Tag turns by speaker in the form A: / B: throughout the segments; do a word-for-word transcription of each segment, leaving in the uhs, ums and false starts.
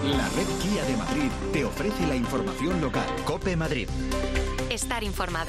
A: La red Kia de Madrid te ofrece la información local. COPE Madrid.
B: Estar informado.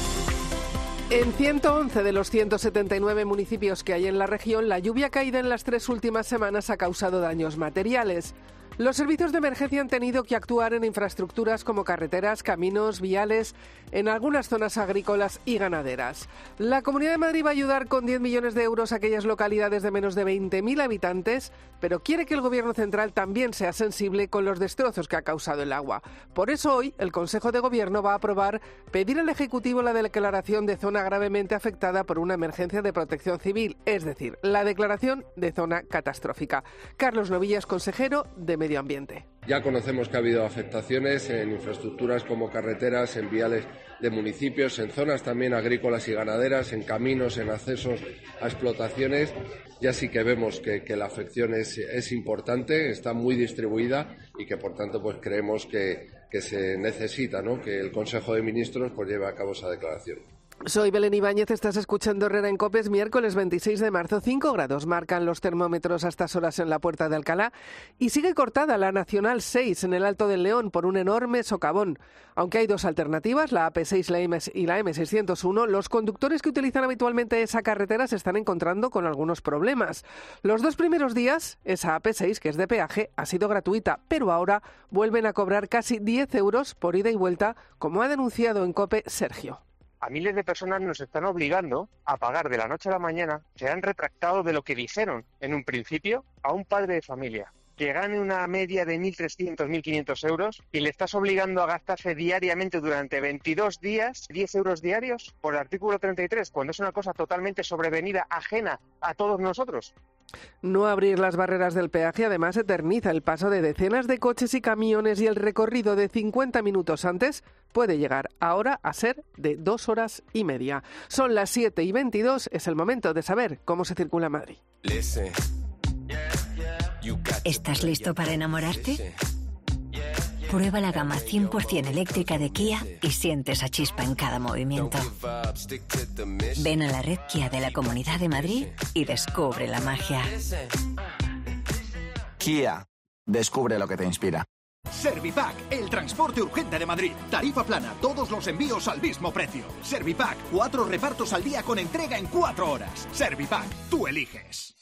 C: En ciento once de los ciento setenta y nueve municipios que hay en la región, la lluvia caída en las tres últimas semanas ha causado daños materiales. Los servicios de emergencia han tenido que actuar en infraestructuras como carreteras, caminos, viales, en algunas zonas agrícolas y ganaderas. La Comunidad de Madrid va a ayudar con diez millones de euros a aquellas localidades de menos de veinte mil habitantes, pero quiere que el Gobierno central también sea sensible con los destrozos que ha causado el agua. Por eso hoy el Consejo de Gobierno va a aprobar pedir al Ejecutivo la declaración de zona gravemente afectada por una emergencia de protección civil, es decir, la declaración de zona catastrófica. Carlos Novillas, consejero de Medio Ambiente.
D: Ya conocemos que ha habido afectaciones en infraestructuras como carreteras, en viales de municipios, en zonas también agrícolas y ganaderas, en caminos, en accesos a explotaciones. Ya sí que vemos que, que la afección es, es importante, está muy distribuida y que por tanto pues creemos que, que se necesita, ¿no?, que el Consejo de Ministros pues lleve a cabo esa declaración.
C: Soy Belén Ibáñez, estás escuchando Herrera en COPE. Es miércoles veintiséis de marzo, cinco grados marcan los termómetros a estas horas en la Puerta de Alcalá y sigue cortada la Nacional seis en el Alto del León por un enorme socavón. Aunque hay dos alternativas, la A P seis y la eme seiscientos uno, los conductores que utilizan habitualmente esa carretera se están encontrando con algunos problemas. Los dos primeros días, esa A P seis, que es de peaje, ha sido gratuita, pero ahora vuelven a cobrar casi diez euros por ida y vuelta, como ha denunciado en COPE Sergio.
E: A miles de personas nos están obligando a pagar de la noche a la mañana. Se han retractado de lo que dijeron en un principio a un padre de familia que gane una media de mil trescientos, mil quinientos euros y le estás obligando a gastarse diariamente durante veintidós días, diez euros diarios por el artículo treinta y tres, cuando es una cosa totalmente sobrevenida, ajena a todos nosotros.
C: No abrir las barreras del peaje además eterniza el paso de decenas de coches y camiones y el recorrido de cincuenta minutos antes puede llegar ahora a ser de dos horas y media. Son las siete y veintidós, es el momento de saber cómo se circula en Madrid.
B: ¿Estás listo para enamorarte? Prueba la gama cien por ciento eléctrica de Kia y siente esa chispa en cada movimiento. Ven a la red Kia de la Comunidad de Madrid y descubre la magia.
F: Kia, descubre lo que te inspira.
A: Servipack, el transporte urgente de Madrid. Tarifa plana, todos los envíos al mismo precio. Servipack, cuatro repartos al día con entrega en cuatro horas. Servipack, tú eliges.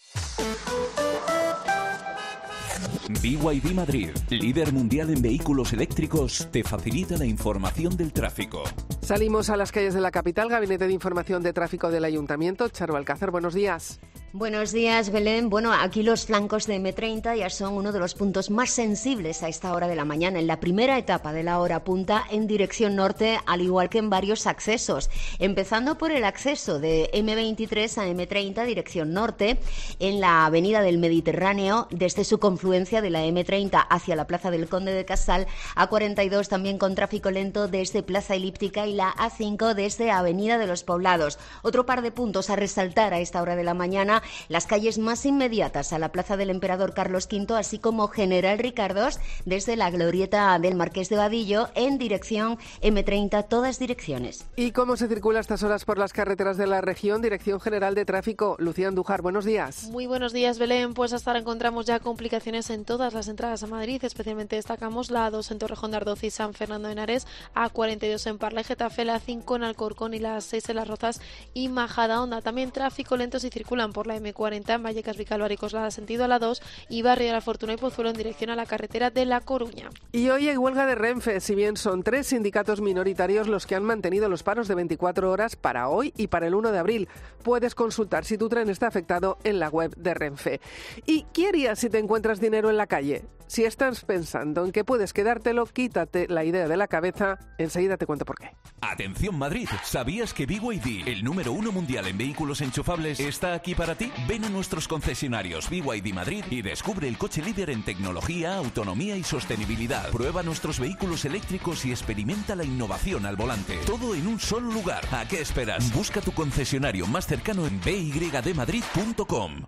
G: B Y D Madrid, líder mundial en vehículos eléctricos, te facilita la información del tráfico.
C: Salimos a las calles de la capital. Gabinete de Información de Tráfico del Ayuntamiento. Charo Alcázar, buenos días.
H: Buenos días, Belén. Bueno, aquí los flancos de eme treinta ya son uno de los puntos más sensibles a esta hora de la mañana, en la primera etapa de la hora punta en dirección norte, al igual que en varios accesos. Empezando por el acceso de eme veintitrés a eme treinta, dirección norte, en la avenida del Mediterráneo, desde su confluencia de la eme treinta hacia la Plaza del Conde de Casal, a cuarenta y dos también con tráfico lento desde Plaza Elíptica y la a cinco desde Avenida de los Poblados. Otro par de puntos a resaltar a esta hora de la mañana: las calles más inmediatas a la Plaza del Emperador Carlos quinto, así como General Ricardos desde la glorieta del Marqués de Vadillo en dirección eme treinta, todas direcciones.
C: ¿Y cómo se circula a estas horas por las carreteras de la región? Dirección General de Tráfico, Lucía Andújar, buenos días.
I: Muy buenos días, Belén. Pues hasta ahora encontramos ya complicaciones en todas las entradas a Madrid, especialmente destacamos la A dos en Torrejón de Ardoz y San Fernando de Henares, A cuarenta y dos en Parla y Getafe, la A cinco en Alcorcón y la A seis en Las Rozas y Majadahonda. También tráfico lento si circulan por la eme cuarenta en Vallecas, Vicálvaro y Coslada sentido a la dos y Barrio de la Fortuna y Pozuelo en dirección a la carretera de La Coruña.
C: Y hoy hay huelga de Renfe, si bien son tres sindicatos minoritarios los que han mantenido los paros de veinticuatro horas para hoy y para el uno de abril. Puedes consultar si tu tren está afectado en la web de Renfe. ¿Y qué harías si te encuentras dinero en la calle? Si estás pensando en que puedes quedártelo, quítate la idea de la cabeza. Enseguida te cuento por qué.
G: Atención Madrid, ¿sabías que B Y D, el número uno mundial en vehículos enchufables, está aquí para ti? Ven a nuestros concesionarios B Y D Madrid y descubre el coche líder en tecnología, autonomía y sostenibilidad. Prueba nuestros vehículos eléctricos y experimenta la innovación al volante. Todo en un solo lugar. ¿A qué esperas? Busca tu concesionario más cercano en b y d madrid punto com.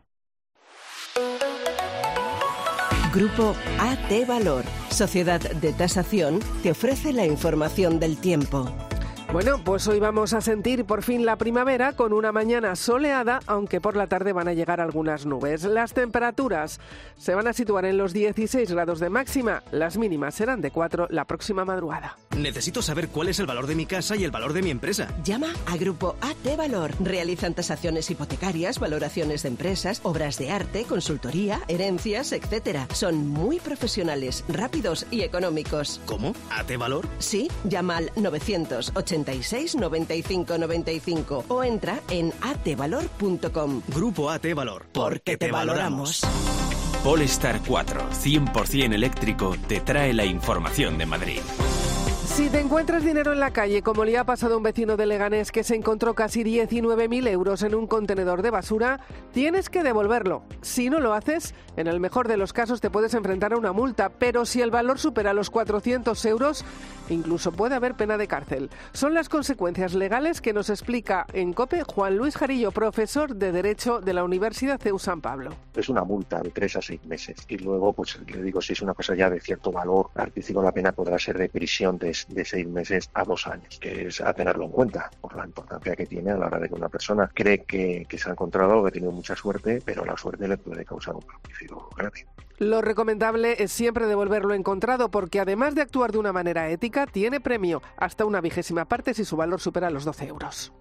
J: Grupo A T Valor, Sociedad de Tasación, te ofrece la información del tiempo.
C: Bueno, pues hoy vamos a sentir por fin la primavera con una mañana soleada, aunque por la tarde van a llegar algunas nubes. Las temperaturas se van a situar en los dieciséis grados de máxima, las mínimas serán de cuatro la próxima madrugada.
K: Necesito saber cuál es el valor de mi casa y el valor de mi empresa.
L: Llama a Grupo A T Valor. Realizan tasaciones hipotecarias, valoraciones de empresas, obras de arte, consultoría, herencias, etcétera. Son muy profesionales, rápidos y económicos.
K: ¿Cómo? ¿A T Valor?
L: Sí, llama al novecientos ochenta y seis noventa y cinco noventa y cinco o entra en a t valor punto com.
K: Grupo A T Valor.
L: Porque te valoramos.
M: Polestar cuatro, cien por ciento eléctrico, te trae la información de Madrid.
C: Si te encuentras dinero en la calle, como le ha pasado a un vecino de Leganés que se encontró casi diecinueve mil euros en un contenedor de basura, tienes que devolverlo. Si no lo haces, en el mejor de los casos te puedes enfrentar a una multa, pero si el valor supera los cuatrocientos euros, incluso puede haber pena de cárcel. Son las consecuencias legales que nos explica en COPE Juan Luis Jarillo, profesor de Derecho de la Universidad C E U San Pablo.
N: Es una multa de tres a seis meses y luego, pues le digo, si es una cosa ya de cierto valor artístico, la pena podrá ser de prisión de de seis meses a dos años, que es a tenerlo en cuenta por la importancia que tiene a la hora de que una persona cree que, que se ha encontrado algo, que ha tenido mucha suerte, pero la suerte le puede causar un perjuicio grave.
C: Lo recomendable es siempre devolver lo encontrado porque además de actuar de una manera ética, tiene premio hasta una vigésima parte si su valor supera los doce euros.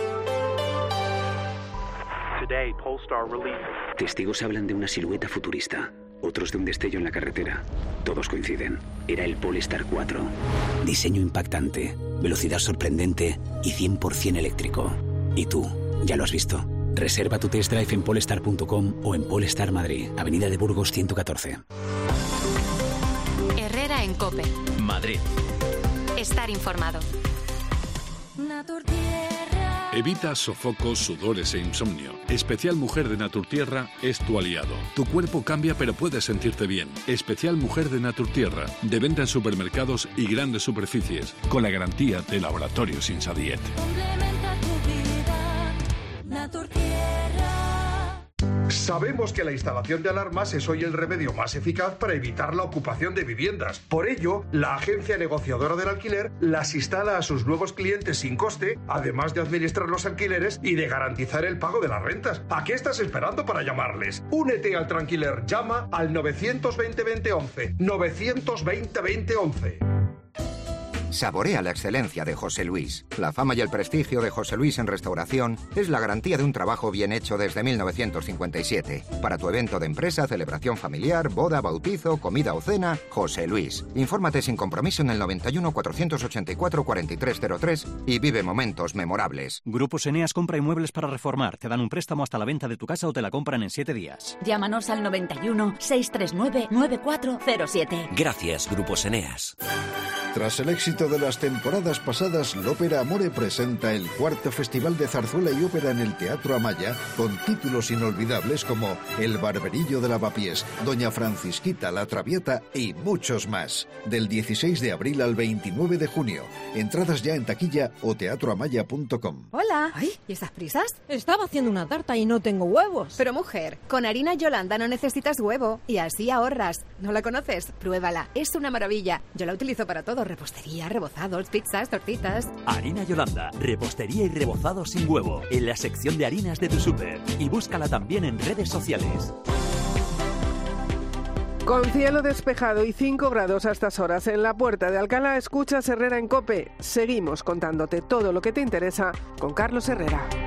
O: Testigos hablan de una silueta futurista, otros de un destello en la carretera. Todos coinciden. Era el Polestar cuatro. Diseño impactante, velocidad sorprendente y cien por ciento eléctrico. ¿Y tú? ¿Ya lo has visto? Reserva tu test drive en polestar punto com o en Polestar Madrid, Avenida de Burgos ciento catorce.
P: Herrera en COPE.
M: Madrid.
P: Estar informado.
Q: Evita sofocos, sudores e insomnio. Especial Mujer de Naturtierra es tu aliado. Tu cuerpo cambia pero puedes sentirte bien. Especial Mujer de Naturtierra, de venta en supermercados y grandes superficies, con la garantía de Laboratorios Insadiet.
R: Complementa tu vida, Naturtierra.
S: Sabemos que la instalación de alarmas es hoy el remedio más eficaz para evitar la ocupación de viviendas. Por ello, la agencia negociadora del alquiler las instala a sus nuevos clientes sin coste, además de administrar los alquileres y de garantizar el pago de las rentas. ¿A qué estás esperando para llamarles? Únete al Tranquiler. Llama al novecientos veinte veinte once. novecientos veinte veinte once.
T: Saborea la excelencia de José Luis. La fama y el prestigio de José Luis en restauración es la garantía de un trabajo bien hecho desde mil novecientos cincuenta y siete. Para tu evento de empresa, celebración familiar, boda, bautizo, comida o cena, José Luis. Infórmate sin compromiso en el noventa y uno, cuatrocientos ochenta y cuatro, cuarenta y tres cero tres y vive momentos memorables.
U: Grupos Eneas compra inmuebles para reformar. Te dan un préstamo hasta la venta de tu casa o te la compran en siete días.
V: Llámanos al noventa y uno, seiscientos treinta y nueve, noventa y cuatro cero siete.
M: Gracias, Grupos Eneas.
W: Tras el éxito de las temporadas pasadas, l'Ópera Amore presenta el cuarto Festival de Zarzuela y Ópera en el Teatro Amaya, con títulos inolvidables como El Barberillo de Lavapiés, Doña Francisquita, La Traviata y muchos más. Del dieciséis de abril al veintinueve de junio. Entradas ya en taquilla o teatro amaya punto com.
X: Hola.
Y: Ay, ¿y esas prisas?
X: Estaba haciendo una tarta y no tengo huevos.
Y: Pero mujer, con harina Yolanda no necesitas huevo y así ahorras. ¿No la conoces? Pruébala, es una maravilla. Yo la utilizo para todo, repostería, rebozados, pizzas, tortitas.
Z: Harina Yolanda, repostería y rebozado sin huevo, en la sección de harinas de tu súper. Y búscala también en redes sociales.
C: Con cielo despejado y cinco grados a estas horas en la Puerta de Alcalá, escuchas Herrera en COPE. Seguimos contándote todo lo que te interesa con Carlos Herrera.